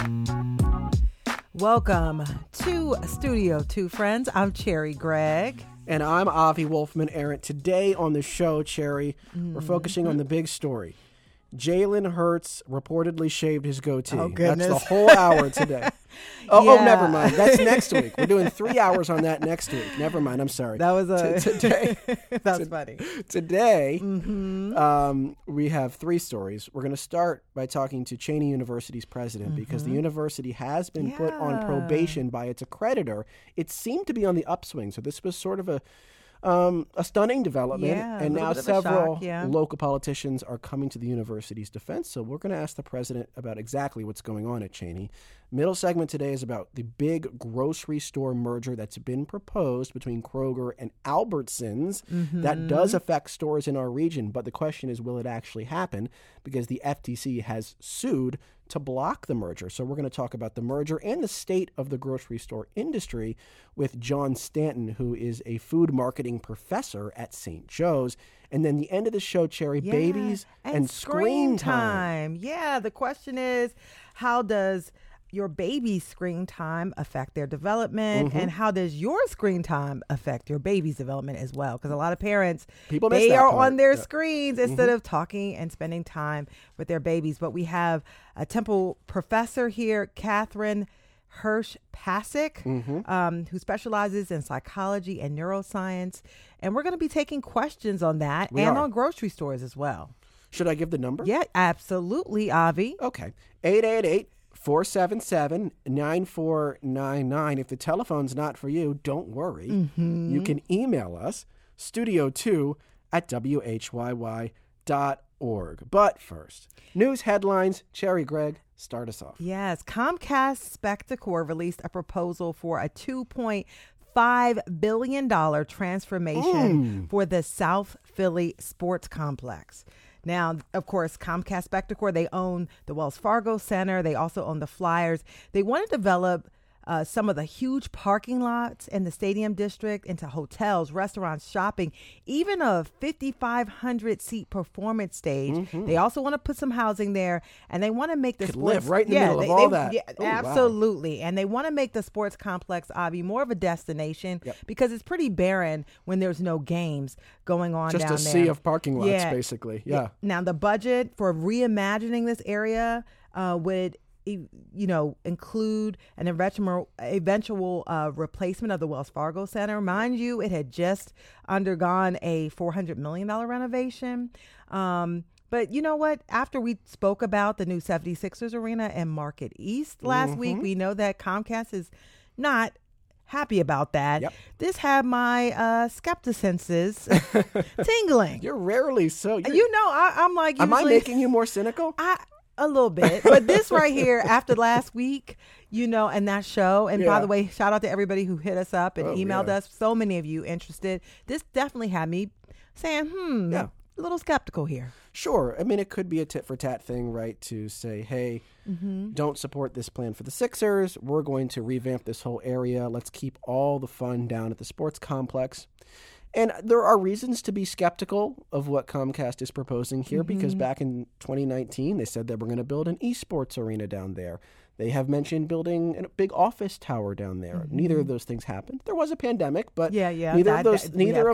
Welcome to Studio 2 Friends. I'm Cherry Gregg. And I'm Avi Wolfman Arent. Today on the show, Cherry, we're focusing on the big story. Jalen Hurts reportedly shaved his goatee. Oh, goodness. That's the whole hour today. Oh, never mind. That's next week. We're doing 3 hours on that next week. Never mind. I'm sorry. That was today. That's funny. Today, we have three stories. We're going to start by talking to Cheyney University's president because the university has been put on probation by its accreditor. It seemed to be on the upswing, so this was sort of a stunning development, and now several local politicians are coming to the university's defense. So we're going to ask the president about exactly what's going on at Cheyney. Middle segment today is about the big grocery store merger that's been proposed between Kroger and Albertsons. That does affect stores in our region, but the question is, will it actually happen? Because the FTC has sued to block the merger. So we're going to talk about the merger and the state of the grocery store industry with John Stanton, who is a food marketing professor at St. Joe's. And then the end of the show, Cherry, babies and screen time. Yeah, the question is, how does your baby's screen time affect their development, and how does your screen time affect your baby's development as well? Because a lot of parents, they are on their screens instead of talking and spending time with their babies. But we have a Temple professor here, Catherine Hirsch-Pasek, who specializes in psychology and neuroscience. And we're going to be taking questions on that on grocery stores as well. Should I give the number? Yeah, absolutely, Avi. Okay. 888-477-9499. If the telephone's not for you, don't worry. You can email us, studio2@whyy.org. But first, news headlines. Cherry Gregg, start us off. Yes, Comcast Spectacor released a proposal for a $2.5 billion transformation for the South Philly sports complex. Now, of course, Comcast Spectacor, they own the Wells Fargo Center. They also own the Flyers. They want to develop some of the huge parking lots in the stadium district into hotels, restaurants, shopping, even a 5,500 seat performance stage. They also want to put some housing there, and they want to make the sports live right in the middle of all that. Yeah, absolutely. Wow. And they want to make the sports complex, Avi, more of a destination because it's pretty barren when there's no games going on down there. Just a sea of parking lots, basically. Yeah. Now, the budget for reimagining this area would include an eventual replacement of the Wells Fargo Center. Mind you, it had just undergone a $400 million renovation. But you know what? After we spoke about the new 76ers arena in Market East last week, we know that Comcast is not happy about that. This had my skepticisms tingling. You're rarely so. I'm like, am I making you more cynical? A little bit, but this right here after last week, and that show. And by the way, shout out to everybody who hit us up and emailed us. So many of you interested. This definitely had me saying, a little skeptical here. Sure. I mean, it could be a tit for tat thing, right? To say, hey, don't support this plan for the Sixers. We're going to revamp this whole area. Let's keep all the fun down at the sports complex. And there are reasons to be skeptical of what Comcast is proposing here because back in 2019, they said they were going to build an esports arena down there. They have mentioned building a big office tower down there. Neither of those things happened. There was a pandemic, but neither of those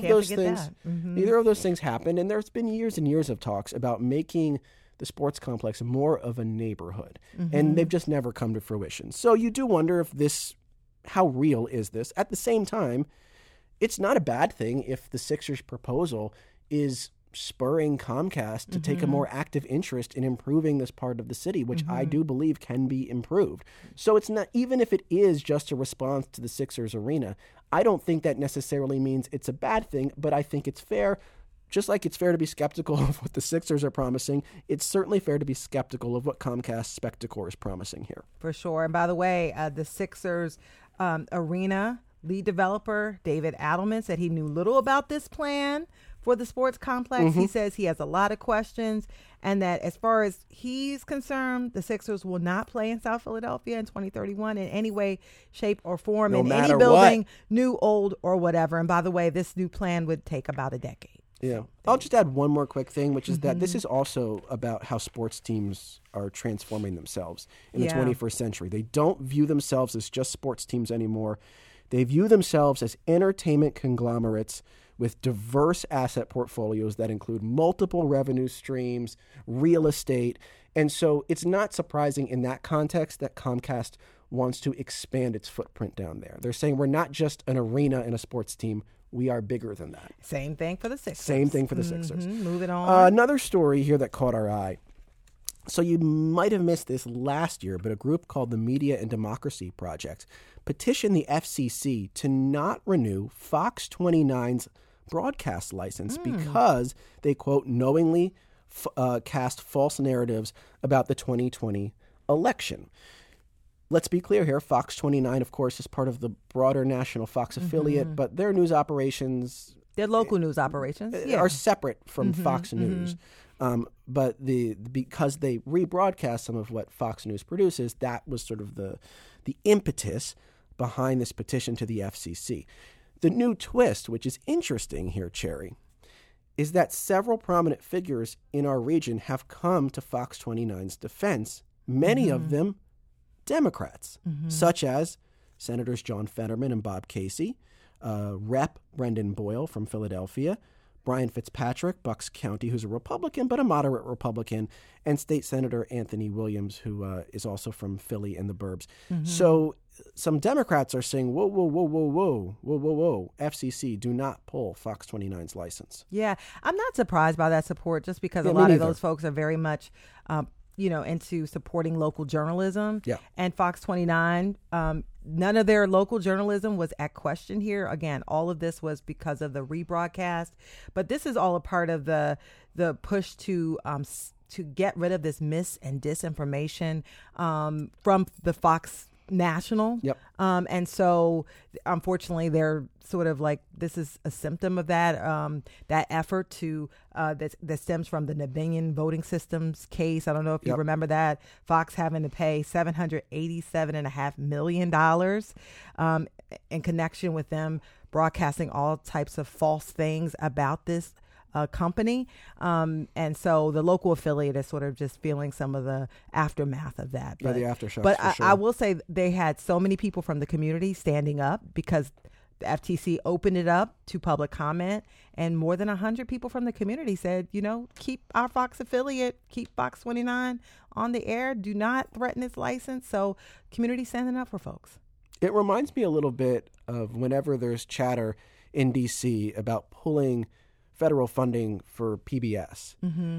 things happened. And there's been years and years of talks about making the sports complex more of a neighborhood. And they've just never come to fruition. So you do wonder how real is this? At the same time, it's not a bad thing if the Sixers' proposal is spurring Comcast to take a more active interest in improving this part of the city, which I do believe can be improved. So it's not, even if it is just a response to the Sixers arena, I don't think that necessarily means it's a bad thing, but I think it's fair. Just like it's fair to be skeptical of what the Sixers are promising, it's certainly fair to be skeptical of what Comcast Spectacor is promising here. For sure. And by the way, the Sixers arena lead developer David Adelman said he knew little about this plan for the sports complex. He says he has a lot of questions and that as far as he's concerned, the Sixers will not play in South Philadelphia in 2031 in any way, shape, or form in any building, new, old, or whatever. And by the way, this new plan would take about a decade. Yeah. I'll just add one more quick thing, which is that this is also about how sports teams are transforming themselves in the 21st century. They don't view themselves as just sports teams anymore. They view themselves as entertainment conglomerates with diverse asset portfolios that include multiple revenue streams, real estate. And so it's not surprising in that context that Comcast wants to expand its footprint down there. They're saying we're not just an arena and a sports team. We are bigger than that. Same thing for the Sixers. Sixers. Moving on. Another story here that caught our eye. So you might have missed this last year, but a group called the Media and Democracy Project petitioned the FCC to not renew Fox 29's broadcast license because they, quote, knowingly cast false narratives about the 2020 election. Let's be clear here. Fox 29, of course, is part of the broader national Fox affiliate, but their news operations... Their local news operations are separate from Fox News. But because they rebroadcast some of what Fox News produces, that was sort of the impetus behind this petition to the FCC. The new twist, which is interesting here, Cherry, is that several prominent figures in our region have come to Fox 29's defense, many of them Democrats, such as Senators John Fetterman and Bob Casey, Rep. Brendan Boyle from Philadelphia, Brian Fitzpatrick, Bucks County, who's a Republican, but a moderate Republican, and State Senator Anthony Williams, who is also from Philly and the burbs. So some Democrats are saying, whoa, FCC, do not pull Fox 29's license. Yeah, I'm not surprised by that support just because a lot of those folks are very much into supporting local journalism. Yeah. And Fox 29, none of their local journalism was at question here. Again, all of this was because of the rebroadcast. But this is all a part of the push to get rid of this mis and disinformation from the Fox National. Yep. And so, unfortunately, they're sort of like, this is a symptom of that effort to that stems from the Navignon voting systems case. I don't know if you remember that. Fox having to pay $787.5 million in connection with them broadcasting all types of false things about this company. And so the local affiliate is sort of just feeling some of the aftermath of that. But, the aftershocks. But sure. I will say they had so many people from the community standing up because the FTC opened it up to public comment, and more than 100 people from the community said, keep our Fox affiliate, keep Fox 29 on the air, do not threaten its license. So community standing up for folks. It reminds me a little bit of whenever there's chatter in D.C. about pulling federal funding for PBS.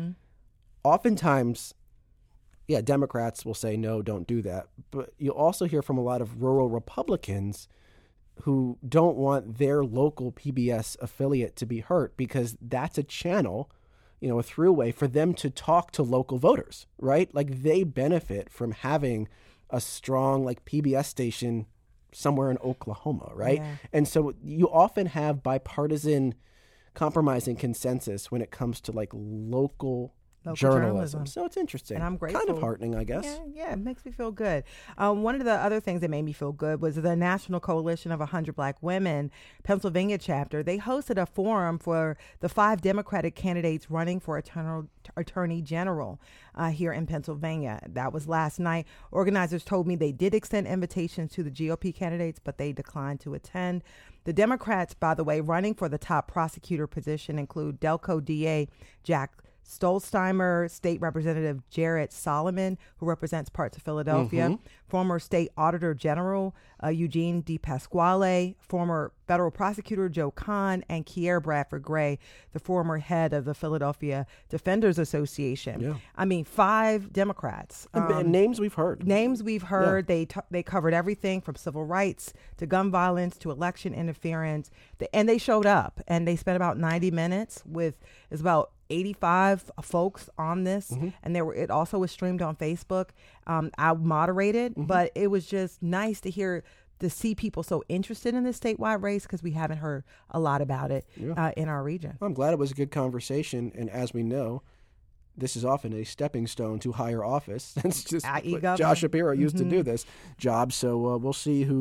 Oftentimes, Democrats will say, no, don't do that. But you'll also hear from a lot of rural Republicans who don't want their local PBS affiliate to be hurt because that's a channel, a throughway for them to talk to local voters, right? Like they benefit from having a strong PBS station somewhere in Oklahoma, right? Yeah. And so you often have bipartisan compromising consensus when it comes to local journalism. So it's interesting. And I'm grateful. Kind of heartening, I guess. Yeah, it makes me feel good. One of the other things that made me feel good was the National Coalition of 100 Black Women Pennsylvania chapter. They hosted a forum for the 5 Democratic candidates running for Attorney General here in Pennsylvania. That was last night. Organizers told me they did extend invitations to the GOP candidates, but they declined to attend. The Democrats, by the way, running for the top prosecutor position include Delco DA Jack Stolzheimer, State Representative Jared Solomon, who represents parts of Philadelphia, former State Auditor General Eugene DePasquale, former Federal Prosecutor Joe Kahn, and Kier Bradford Gray, the former head of the Philadelphia Defenders Association. Yeah. I mean, 5 Democrats. Names we've heard. Yeah. They covered everything from civil rights to gun violence to election interference. And they showed up, and they spent about 90 minutes with about 85 folks on this, and it also was streamed on Facebook. I moderated, but it was just nice to see people so interested in this statewide race because we haven't heard a lot about it in our region. I'm glad it was a good conversation, and as we know, this is often a stepping stone to higher office. That's just Josh Shapiro used to do this job. So we'll see who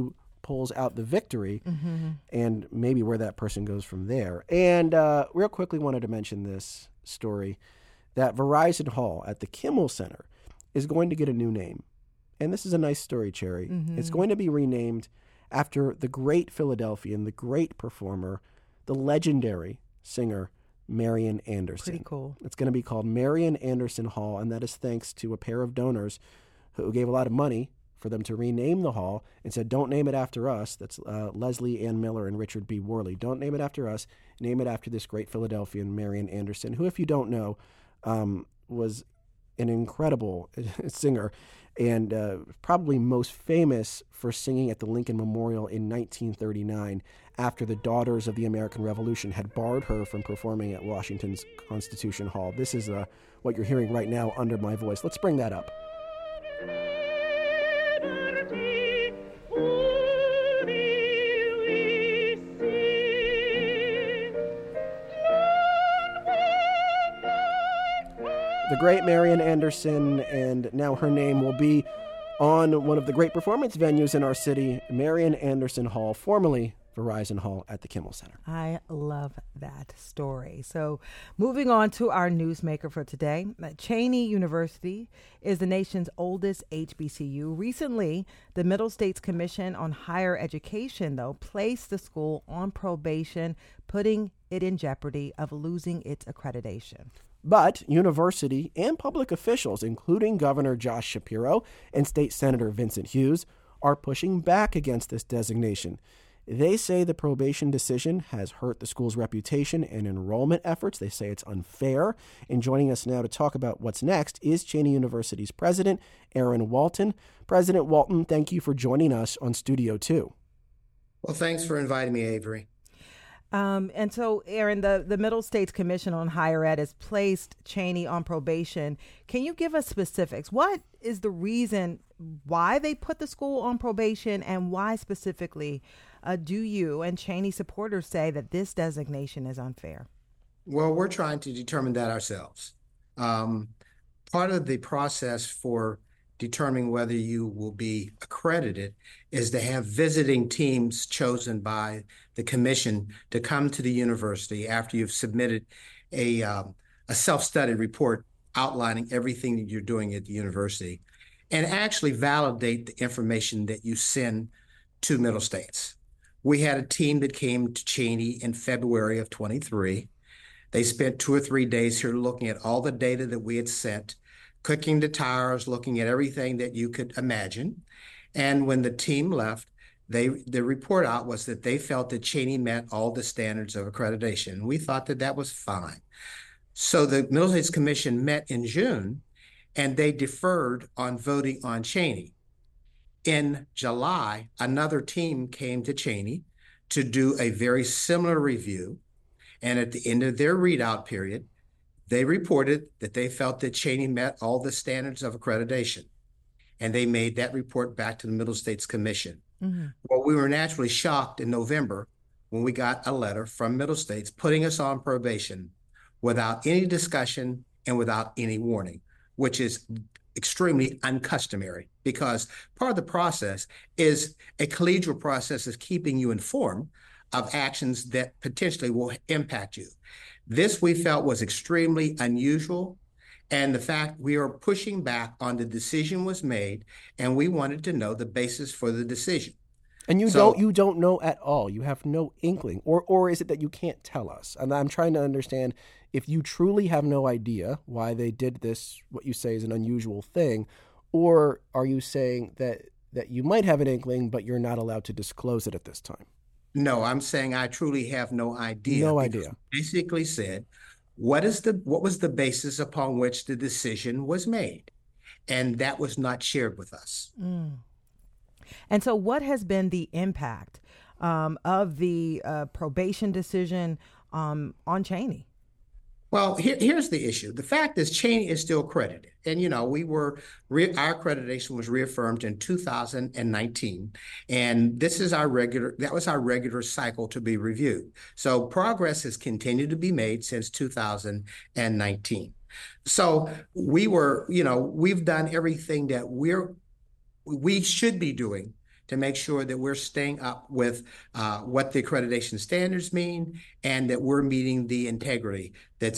pulls out the victory, and maybe where that person goes from there. And real quickly wanted to mention this story, that Verizon Hall at the Kimmel Center is going to get a new name. And this is a nice story, Cherry. It's going to be renamed after the great Philadelphian, the great performer, the legendary singer, Marian Anderson. Pretty cool. It's going to be called Marian Anderson Hall, and that is thanks to a pair of donors who gave a lot of money for them to rename the hall and said, don't name it after us. That's Leslie Ann Miller and Richard B. Worley. Don't name it after us. Name it after this great Philadelphian, Marian Anderson, who, if you don't know, was an incredible singer and probably most famous for singing at the Lincoln Memorial in 1939 after the Daughters of the American Revolution had barred her from performing at Washington's Constitution Hall. This is what you're hearing right now under my voice. Let's bring that up. The great Marian Anderson, and now her name will be on one of the great performance venues in our city, Marian Anderson Hall, formerly Verizon Hall at the Kimmel Center. I love that story. So moving on to our newsmaker for today, Cheyney University is the nation's oldest HBCU. Recently, the Middle States Commission on Higher Education, though, placed the school on probation, putting it in jeopardy of losing its accreditation. But university and public officials, including Governor Josh Shapiro and State Senator Vincent Hughes, are pushing back against this designation. They say the probation decision has hurt the school's reputation and enrollment efforts. They say it's unfair. And joining us now to talk about what's next is Cheyney University's president, Aaron Walton. President Walton, thank you for joining us on Studio 2. Well, thanks for inviting me, Avery. And so, Aaron, the Middle States Commission on Higher Ed has placed Cheyney on probation. Can you give us specifics? What is the reason why they put the school on probation, and why specifically do you and Cheyney supporters say that this designation is unfair? Well, we're trying to determine that ourselves. Part of the process for determining whether you will be accredited is to have visiting teams chosen by the commission to come to the university after you've submitted a self-study report outlining everything that you're doing at the university, and actually validate the information that you send to Middle States. We had a team that came to Cheyney in February of 23. They spent 2 or 3 days here looking at all the data that we had sent, clicking the tires, looking at everything that you could imagine. And when the team left, the report out was that they felt that Cheyney met all the standards of accreditation. We thought that that was fine. So the Middle States Commission met in June, and they deferred on voting on Cheyney. In July, another team came to Cheyney to do a very similar review. And at the end of their readout period, they reported that they felt that Cheyney met all the standards of accreditation, and they made that report back to the Middle States Commission. Mm-hmm. Well, we were naturally shocked in November when we got a letter from Middle States putting us on probation without any discussion and without any warning, which is extremely uncustomary, because part of the process is a collegial process is keeping you informed of actions that potentially will impact you. This we felt was extremely unusual, and the fact we are pushing back on the decision was made, and we wanted to know the basis for the decision. And you don't know at all. You have no inkling, or is it that you can't tell us? And I'm trying to understand if you truly have no idea why they did this, what you say is an unusual thing, or are you saying that you might have an inkling, but you're not allowed to disclose it at this time? No, I'm saying I truly have no idea. No idea. Basically said, what was the basis upon which the decision was made? And that was not shared with us. Mm. And so what has been the impact of the probation decision on Cheyney? Well, here's the issue. The fact is Cheyney is still accredited. And, our accreditation was reaffirmed in 2019. And that was our regular cycle to be reviewed. So progress has continued to be made since 2019. So we've done everything that we should be doing to make sure that we're staying up with what the accreditation standards mean and that we're meeting the integrity that's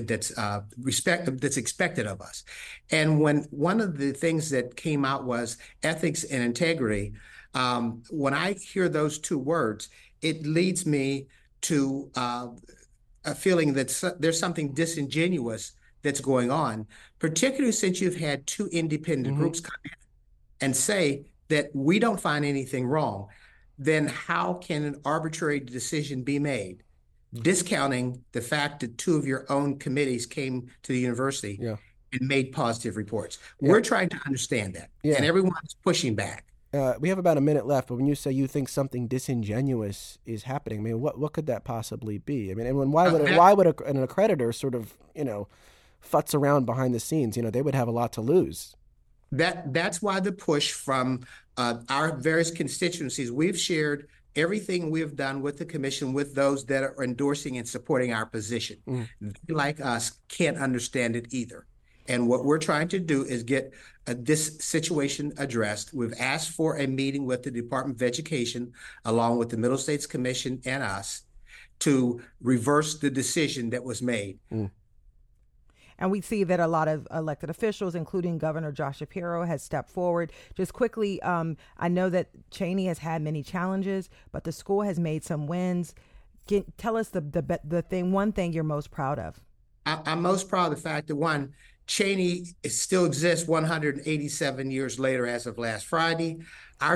expected of us. And when one of the things that came out was ethics and integrity, when I hear those two words, it leads me to a feeling that there's something disingenuous that's going on, particularly since you've had two independent groups come in and say that we don't find anything wrong. Then how can an arbitrary decision be made, discounting the fact that two of your own committees came to the university and made positive reports? We're trying to understand that, and everyone's pushing back. We have about a minute left, but when you say you think something disingenuous is happening, I mean, what could that possibly be? I mean, and why would an accreditor sort of, futz around behind the scenes? They would have a lot to lose. That's why the push from our various constituencies. We've shared everything we've done with the commission with those that are endorsing and supporting our position. They, like us, can't understand it either. And what we're trying to do is get this situation addressed. We've asked for a meeting with the Department of Education, along with the Middle States Commission and us, to reverse the decision that was made. And we see that a lot of elected officials, including Governor Josh Shapiro, has stepped forward. Just quickly, I know that Cheyney has had many challenges, but the school has made some wins. Tell us one thing you're most proud of. I'm most proud of the fact that, Cheyney still exists 187 years later as of last Friday. Our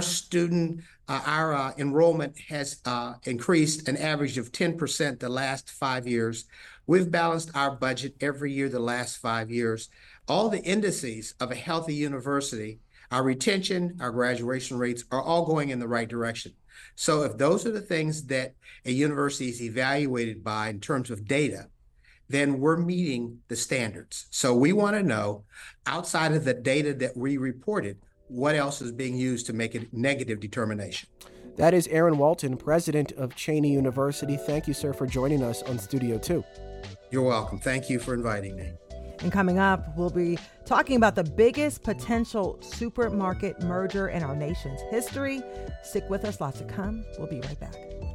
enrollment has increased an average of 10% the last 5 years. We've balanced our budget every year the last 5 years. All the indices of a healthy university, our retention, our graduation rates are all going in the right direction. So if those are the things that a university is evaluated by in terms of data, then we're meeting the standards. So we want to know, outside of the data that we reported, what else is being used to make a negative determination. That is Aaron Walton, president of Cheyney University. Thank you, sir, for joining us on Studio 2. You're welcome. Thank you for inviting me. And coming up, we'll be talking about the biggest potential supermarket merger in our nation's history. Stick with us, lots to come. We'll be right back.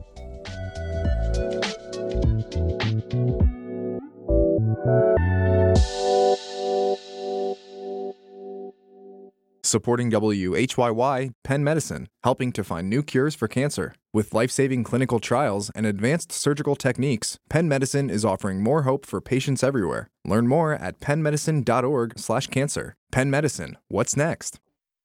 Supporting WHYY, Penn Medicine, helping to find new cures for cancer. With life-saving clinical trials and advanced surgical techniques, Penn Medicine is offering more hope for patients everywhere. Learn more at pennmedicine.org/cancer. Penn Medicine, what's next?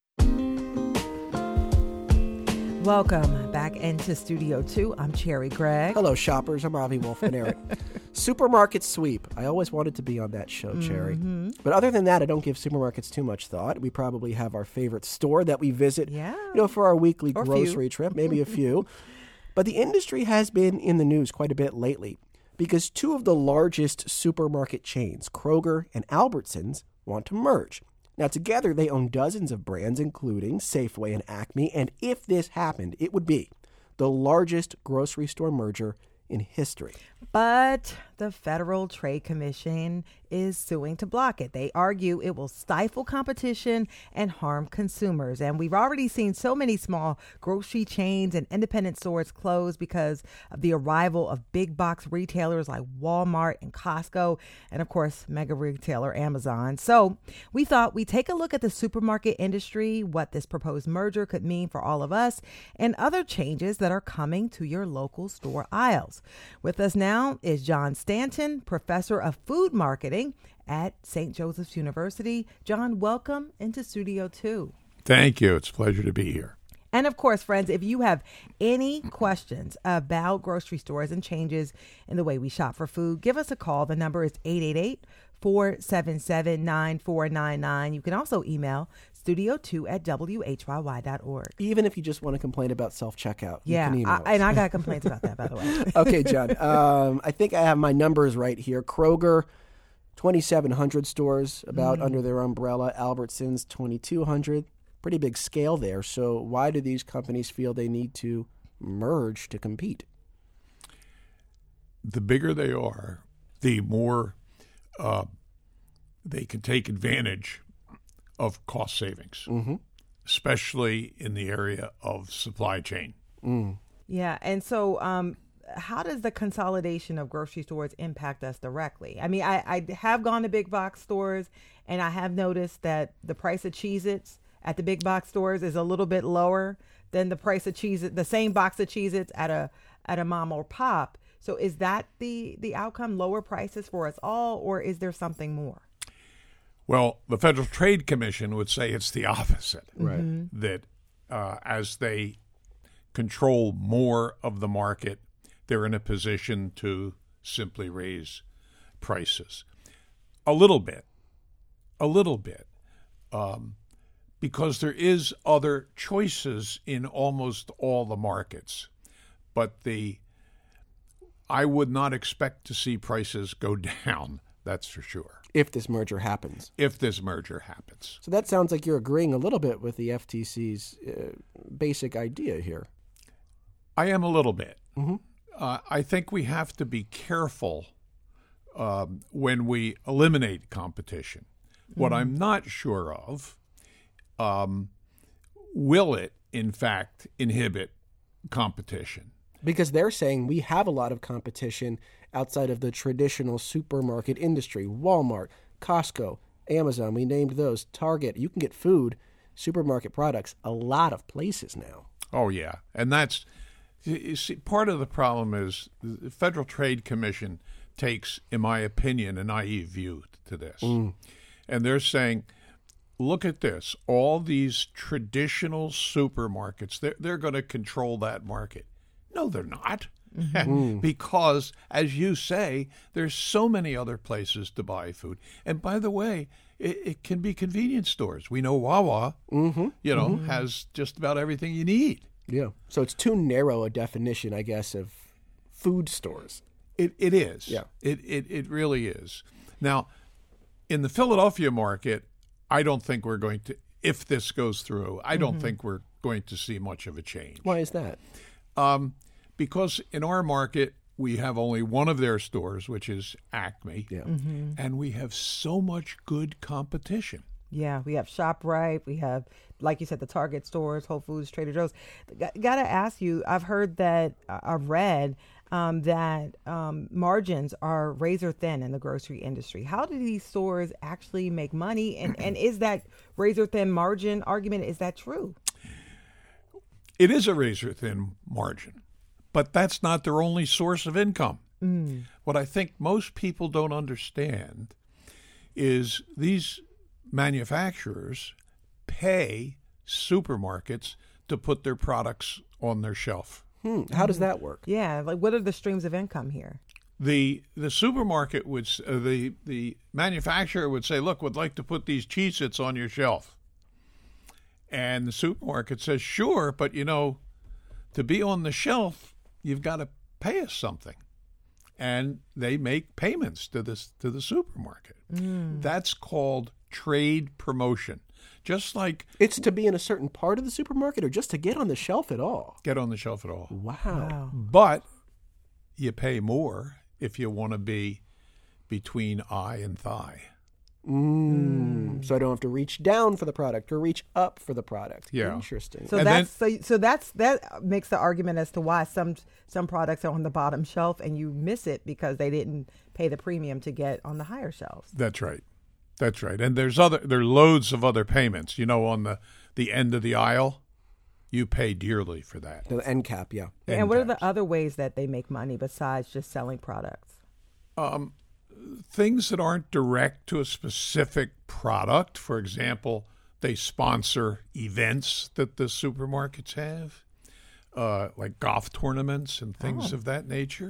Welcome back into Studio 2. I'm Cherry Gregg. Hello, shoppers. I'm Ravi Wolf-Benerick. Supermarket Sweep. I always wanted to be on that show, Cherry. But other than that, I don't give supermarkets too much thought. We probably have our favorite store that we visit, for our weekly grocery trip, maybe a few. But the industry has been in the news quite a bit lately because two of the largest supermarket chains, Kroger and Albertsons, want to merge. Now, together, they own dozens of brands, including Safeway and Acme, and if this happened, it would be the largest grocery store merger in history. But the Federal Trade Commission is suing to block it. They argue it will stifle competition and harm consumers. And we've already seen so many small grocery chains and independent stores close because of the arrival of big box retailers like Walmart and Costco, and of course, mega retailer Amazon. So we thought we'd take a look at the supermarket industry, what this proposed merger could mean for all of us, and other changes that are coming to your local store aisles. With us now is John Stanton, professor of food marketing at St. Joseph's University. John, welcome into Studio 2. Thank you. It's a pleasure to be here. And of course, friends, if you have any questions about grocery stores and changes in the way we shop for food, give us a call. The number is 888-477-9499. You can also email studio2@whyy.org. Even if you just want to complain about self-checkout, you can email us. And I got complaints about that, by the way. Okay, John. I think I have my numbers right here. Kroger, 2,700 stores about under their umbrella. Albertsons, 2,200. Pretty big scale there. So why do these companies feel they need to merge to compete? The bigger they are, the more they can take advantage of cost savings. especially in the area of supply chain. Yeah. And so how does the consolidation of grocery stores impact us directly? I mean, I have gone to big box stores, and I have noticed that the price of Cheez-Its at the big box stores is a little bit lower than the price of Cheez-It, the same box of Cheez-Its at a mom or pop. So is that the outcome, lower prices for us all, or is there something more? Well, the Federal Trade Commission would say it's the opposite. Right. That as they control more of the market, they're in a position to simply raise prices. A little bit. Because there is other choices in almost all the markets. But I would not expect to see prices go down, that's for sure. If this merger happens. So that sounds like you're agreeing a little bit with the FTC's basic idea here. I am a little bit. I think we have to be careful when we eliminate competition. What I'm not sure of, will it, in fact, inhibit competition? Because they're saying we have a lot of competition outside of the traditional supermarket industry. Walmart, Costco, Amazon, we named those. Target, you can get food, supermarket products, a lot of places now. Oh, yeah. And that's, you see, part of the problem is the Federal Trade Commission takes, in my opinion, a naive view to this. And they're saying, look at this. All these traditional supermarkets, they're going to control that market. No, they're not. Because, as you say, there's so many other places to buy food. And by the way, it can be convenience stores. We know Wawa, has just about everything you need. Yeah. So it's too narrow a definition, I guess, of food stores. It is. Yeah. It really is. Now, in the Philadelphia market, I don't think we're going to, if this goes through, I don't think we're going to see much of a change. Why is that? Because in our market, we have only one of their stores, which is Acme, and we have so much good competition. Yeah, we have ShopRite. We have, like you said, the Target stores, Whole Foods, Trader Joe's. Got to ask you, I've heard that, I've read that margins are razor thin in the grocery industry. How do these stores actually make money? And is that razor thin margin argument, is that true? It is a razor thin margin, but that's not their only source of income. What I think most people don't understand is these manufacturers pay supermarkets to put their products on their shelf. How does that work? Yeah, like what are the streams of income here? The supermarket would, the manufacturer would say, look, we'd like to put these Cheez-Its on your shelf. And the supermarket says, sure, but, to be on the shelf, you've got to pay us something. And they make payments to the supermarket. That's called trade promotion. Just like it's to be in a certain part of the supermarket or just to get on the shelf at all? Get on the shelf at all. Wow. But you pay more if you want to be between eye and thigh. So I don't have to reach down for the product or reach up for the product. Yeah. Interesting. So that makes the argument as to why some products are on the bottom shelf and you miss it because they didn't pay the premium to get on the higher shelves. That's right. And there are loads of other payments. On the end of the aisle, you pay dearly for that. The end cap, yeah. And what are the other ways that they make money besides just selling products? Things that aren't direct to a specific product. For example, they sponsor events that the supermarkets have, like golf tournaments and things of that nature.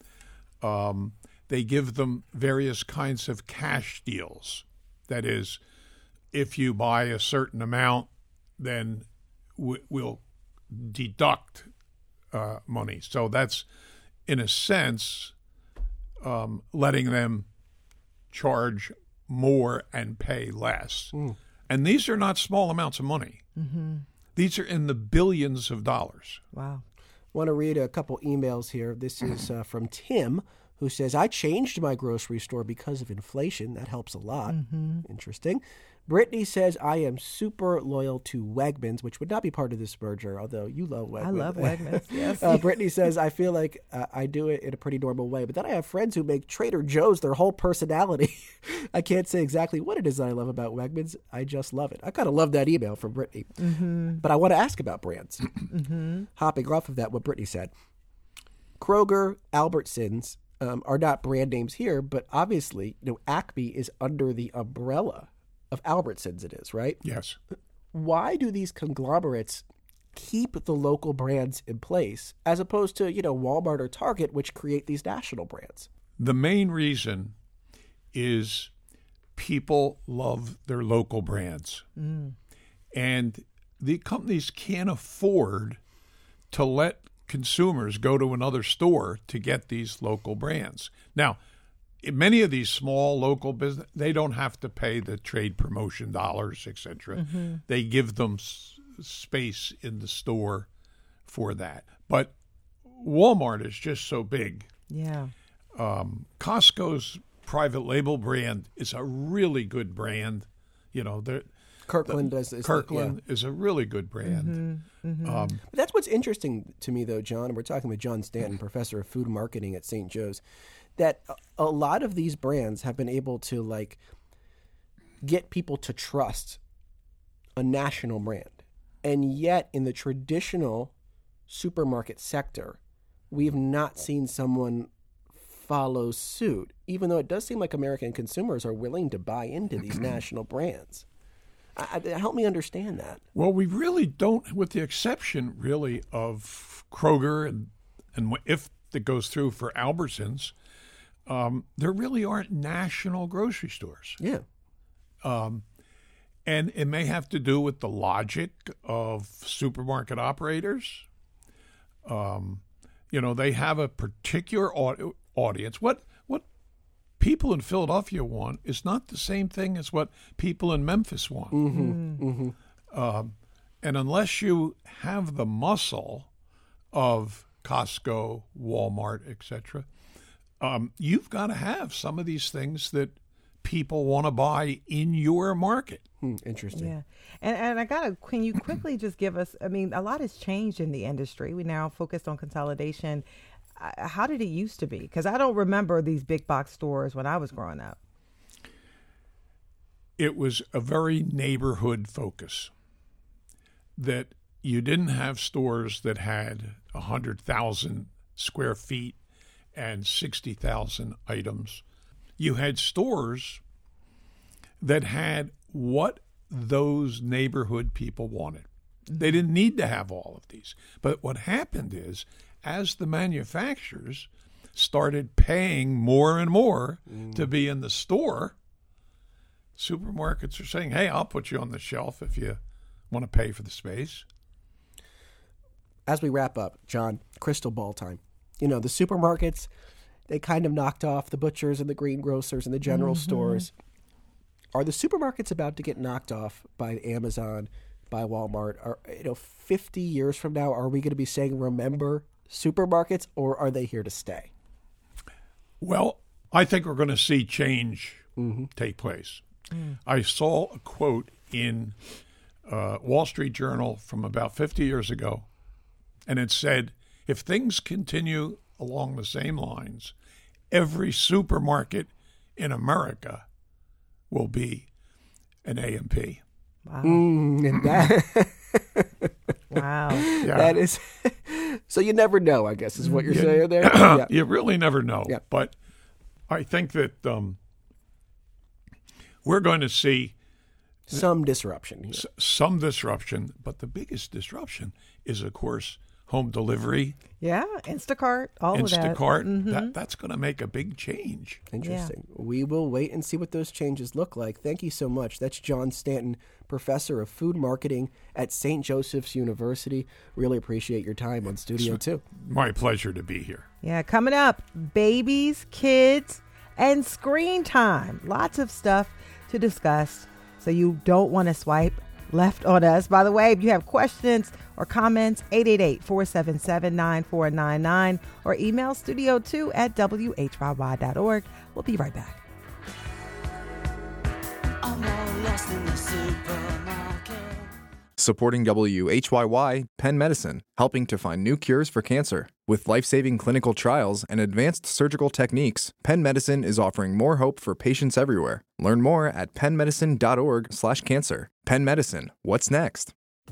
They give them various kinds of cash deals. That is, if you buy a certain amount, then we'll deduct money. So that's, in a sense, letting them charge more and pay less. And these are not small amounts of money. These are in the billions of dollars. Wow. I want to read a couple emails here. This is from Tim, who says, I changed my grocery store because of inflation. That helps a lot. Interesting. Brittany says, I am super loyal to Wegmans, which would not be part of this merger, although you love Wegmans. I love Wegmans, yes. Brittany says, I feel like I do it in a pretty normal way, but then I have friends who make Trader Joe's their whole personality. I can't say exactly what it is that I love about Wegmans. I just love it. I kind of love that email from Brittany. But I want to ask about brands. Hopping off of that, what Brittany said. Kroger, Albertsons are not brand names here, but obviously, Acme is under the umbrella of Albertsons, it is, right? Yes. Why do these conglomerates keep the local brands in place as opposed to, Walmart or Target, which create these national brands? The main reason is people love their local brands. And the companies can't afford to let consumers go to another store to get these local brands. Now, many of these small local business, they don't have to pay the trade promotion dollars, etc. They give them space in the store for that. But Walmart is just so big. Yeah. Costco's private label brand is a really good brand. Kirkland is a really good brand. That's what's interesting to me, though, John, and we're talking with John Stanton, professor of food marketing at St. Joe's, that a lot of these brands have been able to get people to trust a national brand. And yet in the traditional supermarket sector, we've not seen someone follow suit, even though it does seem like American consumers are willing to buy into these national brands. Help me understand that. Well, we really don't, with the exception really of Kroger and if it goes through for Albertsons, there really aren't national grocery stores. Yeah. And it may have to do with the logic of supermarket operators. They have a particular audience. What people in Philadelphia want is not the same thing as what people in Memphis want. And unless you have the muscle of Costco, Walmart, etc., you've got to have some of these things that people want to buy in your market. Interesting. Yeah. And can you quickly just give us, a lot has changed in the industry. We now focused on consolidation. How did it used to be? Because I don't remember these big box stores when I was growing up. It was a very neighborhood focus, that you didn't have stores that had 100,000 square feet and 60,000 items. You had stores that had what those neighborhood people wanted. They didn't need to have all of these. But what happened is, as the manufacturers started paying more and more to be in the store, supermarkets are saying, hey, I'll put you on the shelf if you want to pay for the space. As we wrap up, John, crystal ball time. The supermarkets, they kind of knocked off the butchers and the greengrocers and the general stores. Are the supermarkets about to get knocked off by Amazon, by Walmart? 50 years from now, are we going to be saying, remember supermarkets, or are they here to stay? Well, I think we're going to see change take place. I saw a quote in Wall Street Journal from about 50 years ago, and it said, if things continue along the same lines, every supermarket in America will be an A&P. Wow. And that... Wow. Yeah. That is... So you never know, I guess, is what you're saying there? Yeah. You really never know. Yeah. But I think that we're going to see some disruption here. Some disruption, but the biggest disruption is, of course, home delivery. Yeah, Instacart, all of that. Instacart, that's going to make a big change. Interesting. Yeah. We will wait and see what those changes look like. Thank you so much. That's John Stanton, professor of food marketing at St. Joseph's University. Really appreciate your time on Studio 2. My pleasure to be here. Yeah, coming up, babies, kids, and screen time. Lots of stuff to discuss, so you don't want to swipe left on us. By the way, if you have questions or comments, 888-477-9499 or email studio2@whyy.org. We'll be right back. lost in the supermarket. Supporting WHYY, Penn Medicine, helping to find new cures for cancer. With life-saving clinical trials and advanced surgical techniques, Penn Medicine is offering more hope for patients everywhere. Learn more at pennmedicine.org/cancer. Penn Medicine, what's next?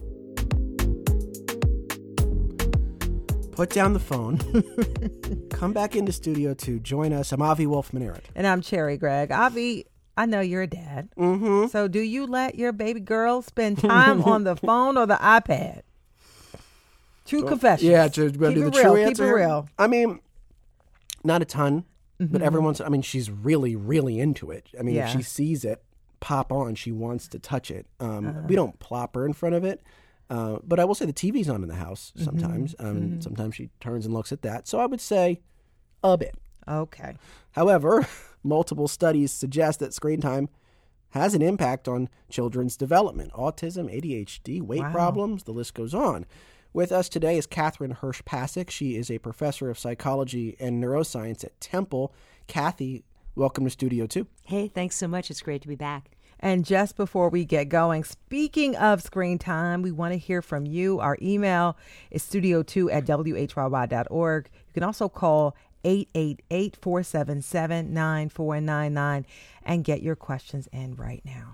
Put down the phone. Come back into Studio 2. Join us. I'm Avi Wolfman-Arent. And I'm Cherry Gregg. Avi, I know you're a dad. Mm-hmm. So do you let your baby girl spend time on the phone or the iPad? True confession. Yeah, to do the true answer. Keep it real. I mean, not a ton, but everyone's, I mean, she's really, really into it. I mean, if she sees it pop on, she wants to touch it. We don't plop her in front of it. But I will say the TV's on in the house sometimes. Sometimes she turns and looks at that. So I would say a bit. Okay. However, multiple studies suggest that screen time has an impact on children's development. Autism, ADHD, weight problems, the list goes on. With us today is Catherine Hirsch-Pasek. She is a professor of psychology and neuroscience at Temple. Kathy, welcome to Studio 2. Hey, thanks so much. It's great to be back. And just before we get going, speaking of screen time, we want to hear from you. Our email is studio2@whyy.org. You can also call 888-477-9499 and get your questions in right now.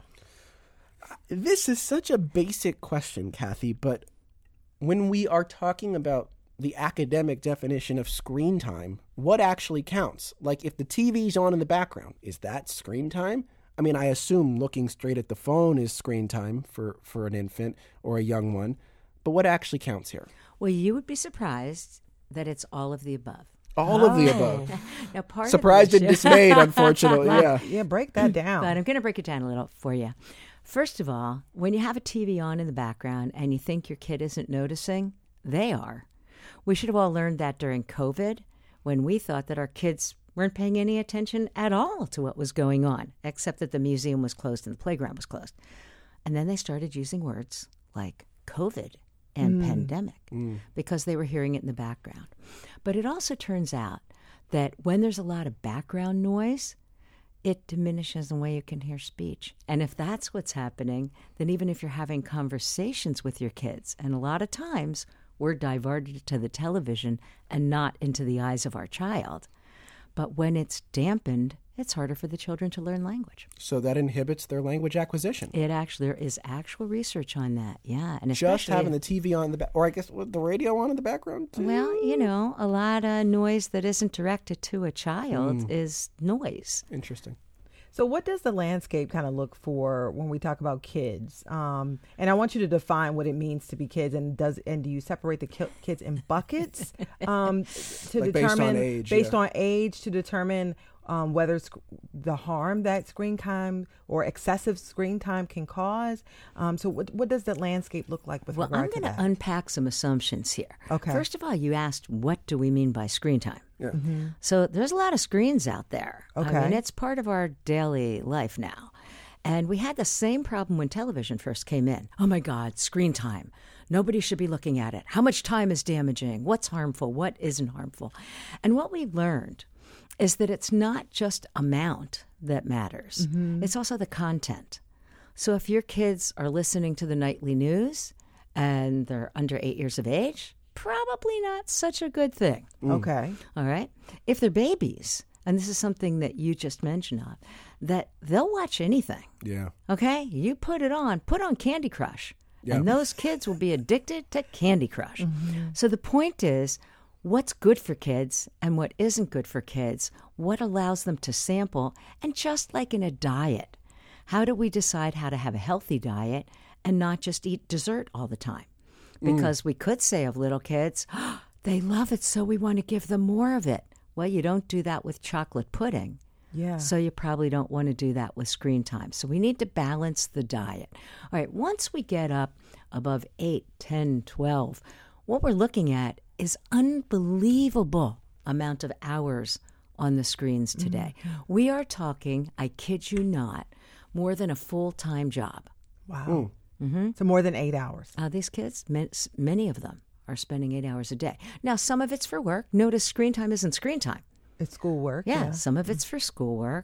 This is such a basic question, Kathy, but when we are talking about the academic definition of screen time, what actually counts? Like if the TV's on in the background, is that screen time? I mean, I assume looking straight at the phone is screen time for an infant or a young one, but what actually counts here? Well, you would be surprised that it's all of the above. All of the above. Now, part Surprised of and dismayed, unfortunately. Yeah. Yeah, break that down. But I'm going to break it down a little for you. First of all, when you have a TV on in the background and you think your kid isn't noticing, they are. We should have all learned that during COVID when we thought that our kids weren't paying any attention at all to what was going on, except that the museum was closed and the playground was closed. And then they started using words like COVID and pandemic because they were hearing it in the background. But it also turns out that when there's a lot of background noise, it diminishes the way you can hear speech. And if that's what's happening, then even if you're having conversations with your kids, and a lot of times we're diverted to the television and not into the eyes of our child. But when it's dampened, it's harder for the children to learn language. So that inhibits their language acquisition. There is actual research on that, yeah. And just having the TV on or I guess the radio on in the background too? Well, a lot of noise that isn't directed to a child is noise. Interesting. So what does the landscape kind of look for when we talk about kids? And I want you to define what it means to be kids. And do you separate the kids in buckets to like determine based on age to determine whether it's the harm that screen time or excessive screen time can cause? So what does the landscape look like with regard to that? Well, I'm going to unpack some assumptions here. Okay. First of all, you asked, what do we mean by screen time? Yeah. Mm-hmm. So there's a lot of screens out there. Okay. I mean, it's part of our daily life now. And we had the same problem when television first came in. Oh, my God, screen time. Nobody should be looking at it. How much time is damaging? What's harmful? What isn't harmful? And what we learned is that it's not just amount that matters. Mm-hmm. It's also the content. So if your kids are listening to the nightly news and they're under 8 years of age, probably not such a good thing. Okay. All right. If they're babies, and this is something that you just mentioned, that they'll watch anything. Yeah. Okay? You put on Candy Crush, and those kids will be addicted to Candy Crush. Mm-hmm. So the point is, what's good for kids and what isn't good for kids, what allows them to sample, and just like in a diet, how do we decide how to have a healthy diet and not just eat dessert all the time? Because we could say of little kids, oh, they love it, so we want to give them more of it. Well, you don't do that with chocolate pudding. Yeah. So you probably don't want to do that with screen time. So we need to balance the diet. All right, once we get up above 8, 10, 12, what we're looking at is unbelievable amount of hours on the screens today. Mm-hmm. We are talking, I kid you not, more than a full-time job. Wow. Mm-hmm. So more than 8 hours. These kids, many of them, are spending 8 hours a day. Now, some of it's for work. Notice screen time isn't screen time. It's schoolwork. Yeah, some of it's for schoolwork.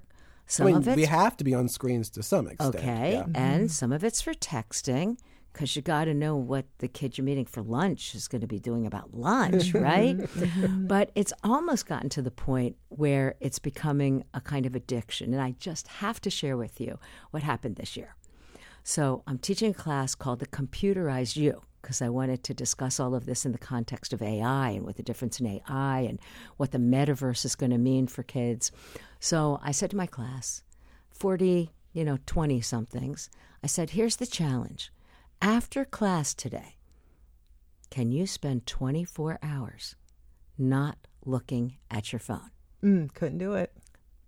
We have to be on screens to some extent. Okay, yeah. and some of it's for texting, because you got to know what the kid you're meeting for lunch is going to be doing about lunch, right? But it's almost gotten to the point where it's becoming a kind of addiction. And I just have to share with you what happened this year. So I'm teaching a class called The Computerized You, because I wanted to discuss all of this in the context of AI and what the difference in AI and what the metaverse is going to mean for kids. So I said to my class, 40, 20-somethings, I said, here's the challenge. After class today, can you spend 24 hours not looking at your phone? Couldn't do it.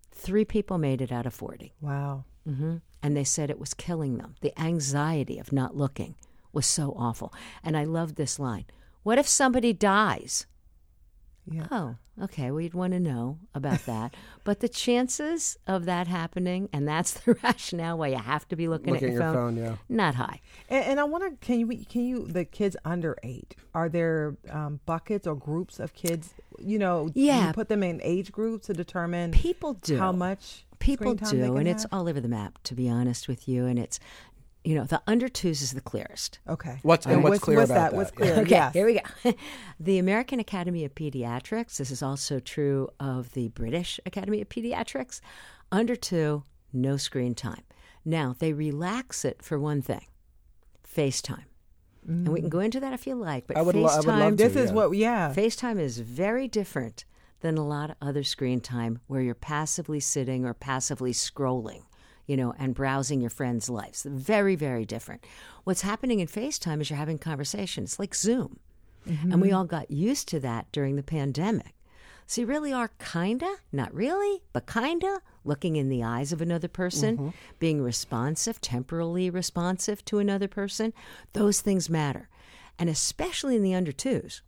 3 people made it out of 40. Wow. Mm-hmm. And they said it was killing them. The anxiety of not looking was so awful. And I love this line. What if somebody dies? Yeah. Oh, okay. Well, you'd want to know about that. But the chances of that happening, and that's the rationale why you have to be looking at your phone, yeah. not high. And I want to, can you, the kids under 8, are there buckets or groups of kids, you put them in age groups to determine people do how much people screen time they do, can and it's have? all over the map, to be honest with you. And it's, the under 2s is the clearest. Okay. What's clear what's about that? What's clear? Okay, Yes. here we go. The American Academy of Pediatrics, this is also true of the British Academy of Pediatrics, under 2, no screen time. Now, they relax it for one thing, FaceTime. And we can go into that if you like, but I would FaceTime, love to, This is what, FaceTime is very different than a lot of other screen time where you're passively sitting or passively scrolling, and browsing your friends' lives. Very, very different. What's happening in FaceTime is you're having conversations. It's like Zoom. Mm-hmm. And we all got used to that during the pandemic. So you really are kinda, not really, but kinda looking in the eyes of another person, being responsive, temporally responsive to another person. Those things matter. And especially in the under 2s,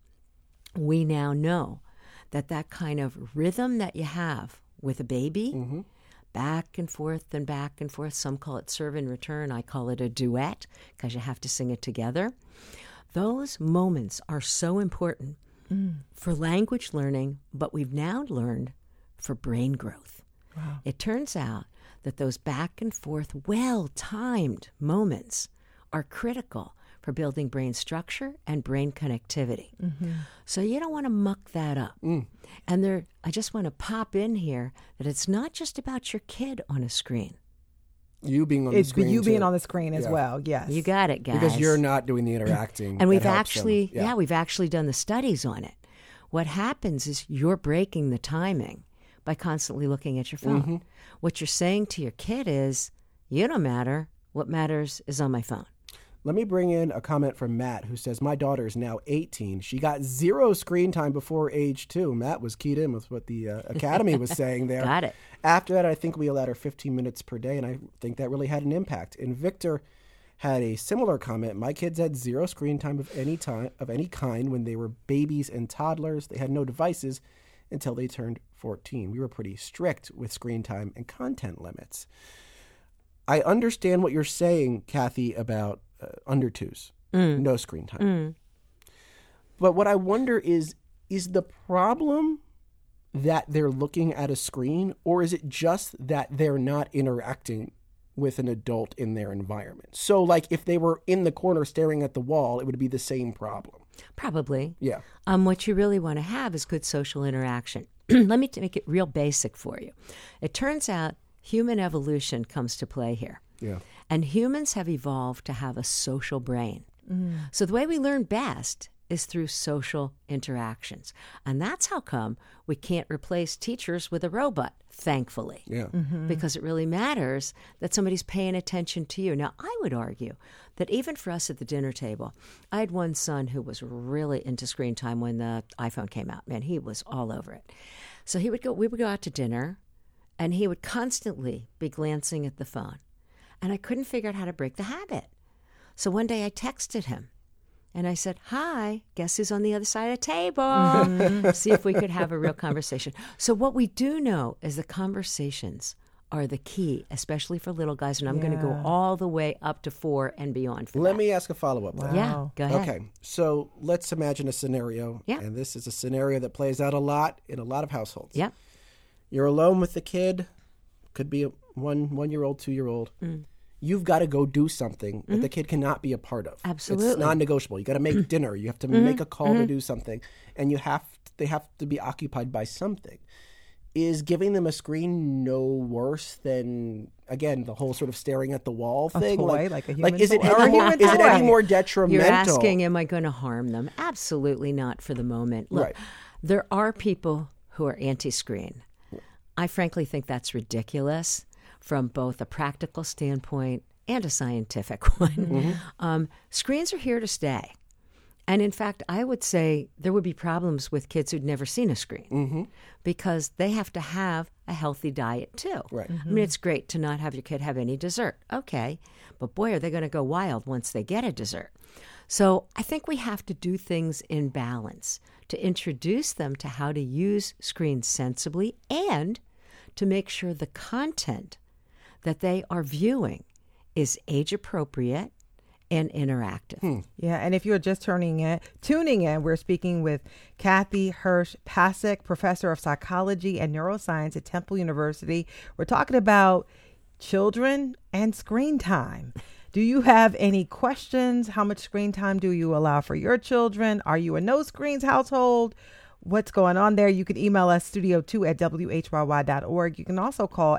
we now know that kind of rhythm that you have with a baby, back and forth and back and forth. Some call it serve and return. I call it a duet because you have to sing it together. Those moments are so important for language learning, but we've now learned for brain growth. Wow. It turns out that those back and forth, well-timed moments are critical for building brain structure and brain connectivity. So you don't want to muck that up. And I just want to pop in here that it's not just about your kid on a screen. You being on the screen. It's you being too. on the screen as well, yes. You got it, guys. Because you're not doing the interacting. And we've that helps actually, them. we've actually done the studies on it. What happens is you're breaking the timing by constantly looking at your phone. What you're saying to your kid is, you don't matter. What matters is on my phone. Let me bring in a comment from Matt, who says, my daughter is now 18. She got 0 screen time before age 2. Matt was keyed in with what the Academy was saying there. Got it. After that, I think we allowed her 15 minutes per day, and I think that really had an impact. And Victor had a similar comment. My kids had 0 screen time of any kind when they were babies and toddlers. They had no devices until they turned 14. We were pretty strict with screen time and content limits. I understand what you're saying, Kathy, about under 2s, no screen time. But what I wonder is the problem that they're looking at a screen, or is it just that they're not interacting with an adult in their environment? So, like, if they were in the corner staring at the wall, it would be the same problem. Probably. Yeah. What you really want to have is good social interaction. Let me make it real basic for you. It turns out human evolution comes to play here. Yeah. And humans have evolved to have a social brain. So the way we learn best is through social interactions. And that's how come we can't replace teachers with a robot, thankfully. Yeah. Because it really matters that somebody's paying attention to you. Now, I would argue that even for us at the dinner table, I had one son who was really into screen time when the iPhone came out. Man, he was all over it. So we would go out to dinner, and he would constantly be glancing at the phone. And I couldn't figure out how to break the habit. So one day I texted him. And I said, hi, guess who's on the other side of the table? See if we could have a real conversation. So what we do know is the conversations are the key, especially for little guys. And I'm going to go all the way up to 4 and beyond for Let me ask a follow-up. Wow. Yeah, go ahead. Okay, so let's imagine a scenario. Yeah. And this is a scenario that plays out a lot in a lot of households. Yeah. You're alone with the kid. Could be 1-year-old, 2-year-old, you've got to go do something that the kid cannot be a part of. Absolutely. It's non-negotiable. You got to make dinner. You have to make a call to do something, and they have to be occupied by something. Is giving them a screen no worse than, again, the whole sort of staring at the wall thing? Toy, like a human is it toy. is it any more detrimental? You're asking, am I going to harm them? Absolutely not for the moment. Look, Right. there are people who are anti-screen. I frankly think that's ridiculous from both a practical standpoint and a scientific one. Screens are here to stay. And in fact, I would say there would be problems with kids who'd never seen a screen because they have to have a healthy diet too. Right. I mean, it's great to not have your kid have any dessert. Okay. But boy, are they going to go wild once they get a dessert. So I think we have to do things in balance to introduce them to how to use screens sensibly and to make sure the content that they are viewing is age appropriate and interactive. Yeah, and if you're just tuning in, we're speaking with Kathy Hirsch-Pasek, professor of psychology and neuroscience at Temple University. We're talking about children and screen time. Do you have any questions? How much screen time do you allow for your children? Are you a no screens household? What's going on there? You can email us studio2@whyy.org. You can also call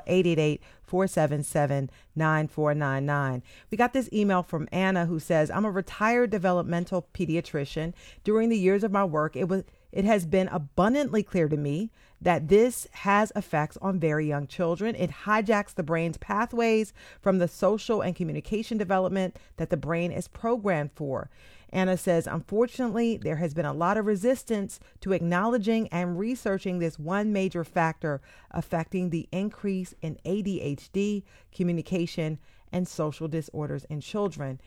888-477-9499. We got this email from Anna who says, I'm a retired developmental pediatrician. During the years of my work, it has been abundantly clear to me that this has effects on very young children. It hijacks the brain's pathways from the social and communication development that the brain is programmed for. Anna says, unfortunately, there has been a lot of resistance to acknowledging and researching this one major factor affecting the increase in ADHD, communication, and social disorders in children.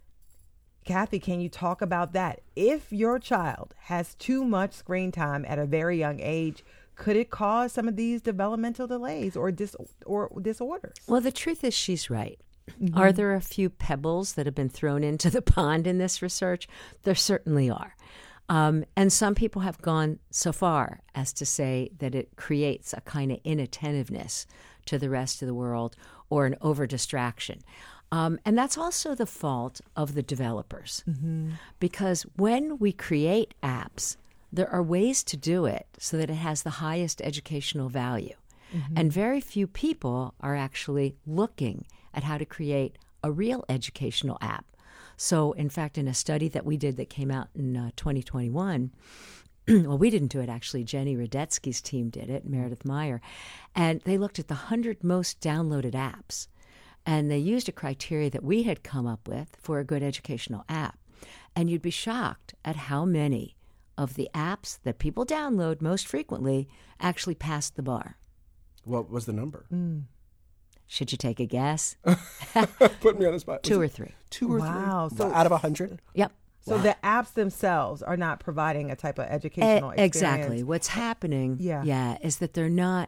Kathy, can you talk about that? If your child has too much screen time at a very young age, could it cause some of these developmental delays or disorders? Well, the truth is she's right. Are there a few pebbles that have been thrown into the pond in this research? There certainly are. And some people have gone so far as to say that it creates a kind of inattentiveness to the rest of the world or an over-distraction. And that's also the fault of the developers. Because when we create apps, there are ways to do it so that it has the highest educational value. And very few people are actually looking at how to create a real educational app. So, in fact, in a study that we did that came out in 2021, well, we didn't do it, actually. Jenny Radetzky's team did it, Meredith Meyer, and they looked at the 100 most downloaded apps, and they used a criteria that we had come up with for a good educational app. And you'd be shocked at how many of the apps that people download most frequently actually passed the bar. What was the number? Should you take a guess? Put me on the spot. 2 or 3. 2 or 3? Wow. So out of 100? Yep. So the apps themselves are not providing a type of educational experience. Exactly. What's happening, is that they're not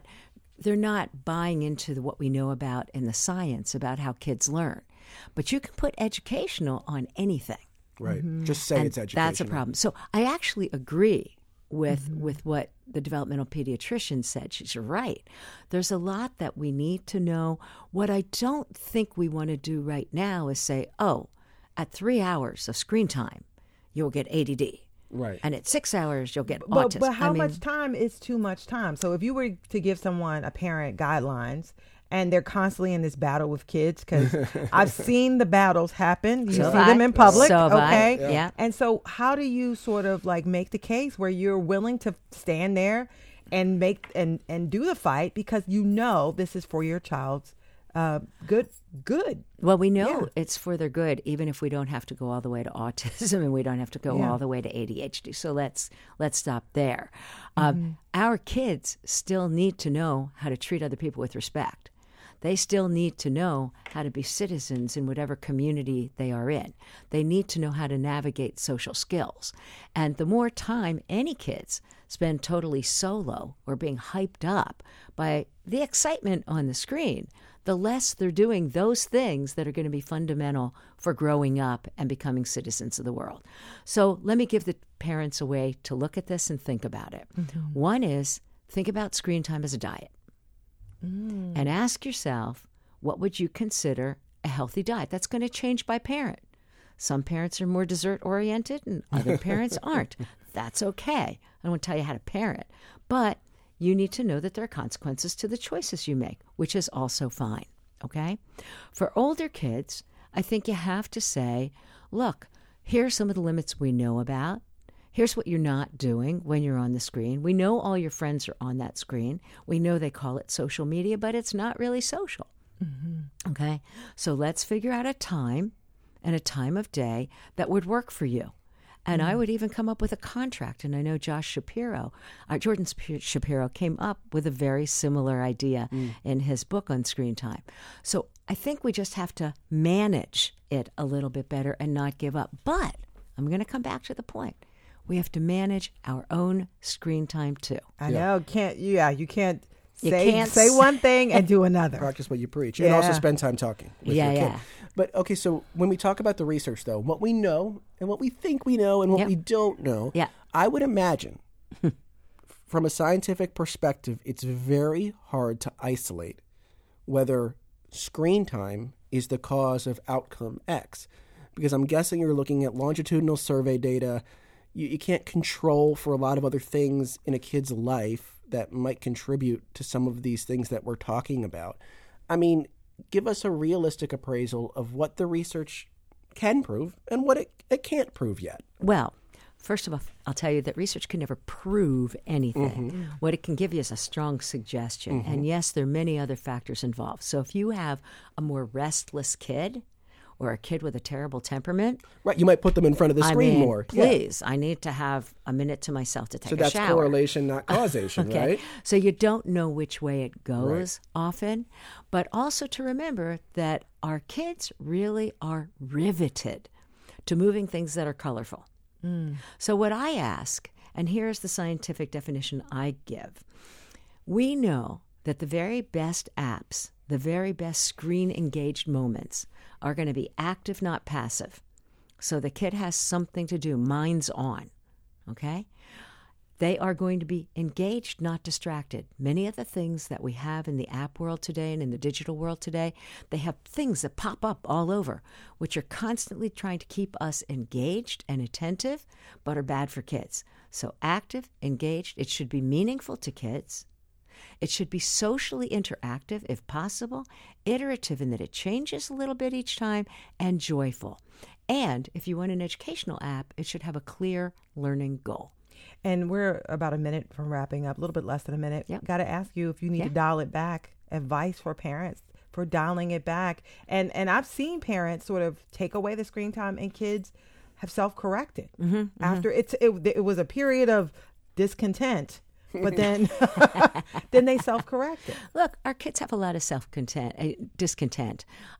buying into what we know about in the science about how kids learn. But you can put educational on anything. Right. Just say it's educational. That's a problem. So I actually agree with what the developmental pediatrician said. She's right. There's a lot that we need to know. What I don't think we want to do right now is say, at 3 hours of screen time, you'll get ADD. Right. And at 6 hours, you'll get autism. But how much time is too much time? So if you were to give a parent guidelines, and they're constantly in this battle with kids, because I've seen the battles happen. You see them in public. So okay. Yeah. And so how do you sort of like make the case where you're willing to stand there and make and do the fight because you know this is for your child's good? Well, we know it's for their good, even if we don't have to go all the way to autism and we don't have to go all the way to ADHD. So let's stop there. Our kids still need to know how to treat other people with respect. They still need to know how to be citizens in whatever community they are in. They need to know how to navigate social skills. And the more time any kids spend totally solo or being hyped up by the excitement on the screen, the less they're doing those things that are going to be fundamental for growing up and becoming citizens of the world. So let me give the parents a way to look at this and think about it. One is think about screen time as a diet. And ask yourself, what would you consider a healthy diet? That's going to change by parent. Some parents are more dessert-oriented and other parents aren't. That's okay. I don't want to tell you how to parent. But you need to know that there are consequences to the choices you make, which is also fine, okay? For older kids, I think you have to say, look, here's some of the limits we know about. Here's what you're not doing when you're on the screen. We know all your friends are on that screen. We know they call it social media, but it's not really social, okay? So let's figure out a time and a time of day that would work for you. And I would even come up with a contract. And I know Jordan Shapiro came up with a very similar idea in his book on screen time. So I think we just have to manage it a little bit better and not give up. But I'm going to come back to the point. We have to manage our own screen time too. I know. You can't say one thing and do another. Practice what you preach. And also spend time talking with your kid. Yeah. But, okay, so when we talk about the research, though, what we know and what we think we know and what we don't know, I would imagine from a scientific perspective, it's very hard to isolate whether screen time is the cause of outcome X. Because I'm guessing you're looking at longitudinal survey data. You can't control for a lot of other things in a kid's life that might contribute to some of these things that we're talking about. I mean, give us a realistic appraisal of what the research can prove and what it can't prove yet. Well, first of all, I'll tell you that research can never prove anything. What it can give you is a strong suggestion. And yes, there are many other factors involved. So if you have a more restless kid or a kid with a terrible temperament. Right, you might put them in front of the screen more. Please, I need to have a minute to myself to take a shower. So that's correlation, not causation, okay. Right? So you don't know which way it goes often. But also to remember that our kids really are riveted to moving things that are colorful. So what I ask, and here's the scientific definition I give, we know that the very best apps, the very best screen-engaged moments are going to be active, not passive. So the kid has something to do, mind's on, okay? They are going to be engaged, not distracted. Many of the things that we have in the app world today and in the digital world today, they have things that pop up all over, which are constantly trying to keep us engaged and attentive, but are bad for kids. So active, engaged, it should be meaningful to kids. It should be socially interactive, if possible, iterative in that it changes a little bit each time, and joyful. And if you want an educational app, it should have a clear learning goal. And we're about a minute from wrapping up, a little bit less than a minute. Yep. Got to ask you if you need to dial it back. Advice for parents for dialing it back. And I've seen parents sort of take away the screen time and kids have self-corrected. After it was a period of discontent. But then they self-corrected. Look, our kids have a lot of discontent.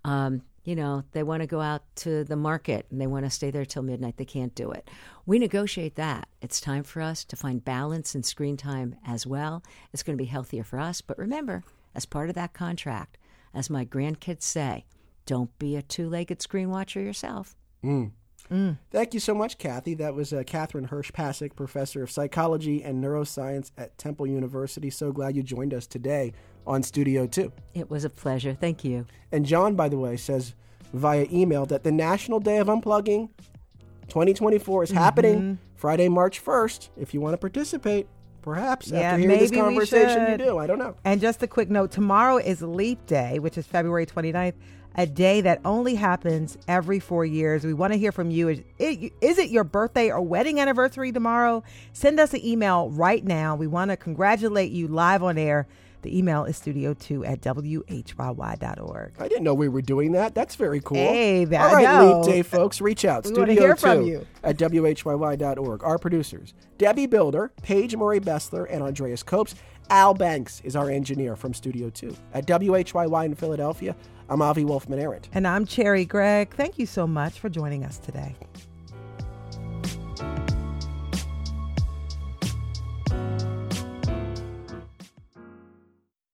They want to go out to the market and they want to stay there till midnight. They can't do it. We negotiate that. It's time for us to find balance in screen time as well. It's going to be healthier for us. But remember, as part of that contract, as my grandkids say, don't be a two-legged screen watcher yourself. Thank you so much, Kathy. That was Catherine Hirsch-Pasek, professor of psychology and neuroscience at Temple University. So glad you joined us today on Studio 2. It was a pleasure. Thank you. And John, by the way, says via email that the National Day of Unplugging 2024 is happening Friday, March 1st. If you want to participate, perhaps after hearing this conversation, you do. I don't know. And just a quick note, tomorrow is Leap Day, which is February 29th. A day that only happens every 4 years. We want to hear from you. Is it your birthday or wedding anniversary tomorrow? Send us an email right now. We want to congratulate you live on air. The email is studio2@whyy.org. I didn't know we were doing that. That's very cool. Hey, all right, Leap Day folks, reach out. We want to hear from you. At whyy.org. Our producers, Debbie Builder, Paige Murray Bessler, and Andreas Copes. Al Banks is our engineer from Studio 2. At WHYY in Philadelphia, I'm Avi Wolfman-Arent. And I'm Cherry Gregg. Thank you so much for joining us today.